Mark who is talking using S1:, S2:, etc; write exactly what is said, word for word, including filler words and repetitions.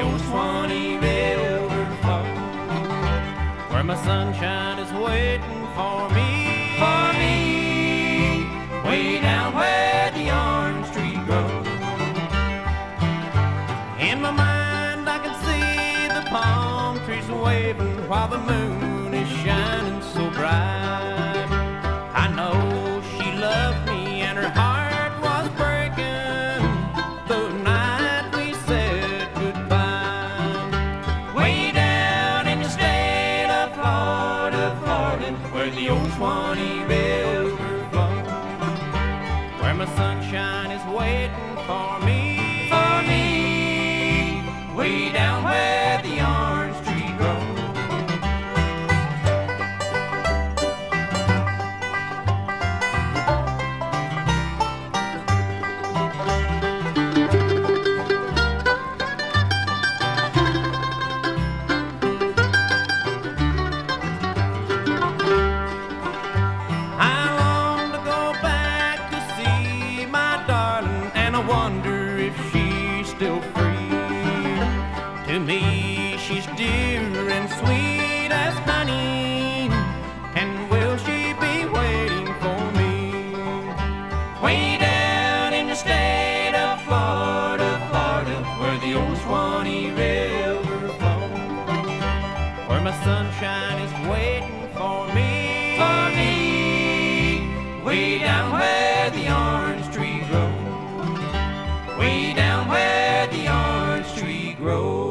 S1: old Swanee River flows, where my sunshine is waiting for me, for me, way down where the orange tree grows. In my mind I can see the palm trees waving while the moon is shining so bright. I know she loved me and her heart was breaking the night we said goodbye. Way down in the state of Florida, Florida, where the old Swanee River flows, where my sunshine is waiting for me, for me, way down where the orange tree grows. I long to go back to see my darling, and I wonder if she's still free. To me, she's dear and sweet as honey, and will she be waiting for me? Way down in the state of Florida, Florida, where the old Swanee River flows, where my sunshine is waiting for me, for me, way down where the orange tree grows, way down where the orange tree grows.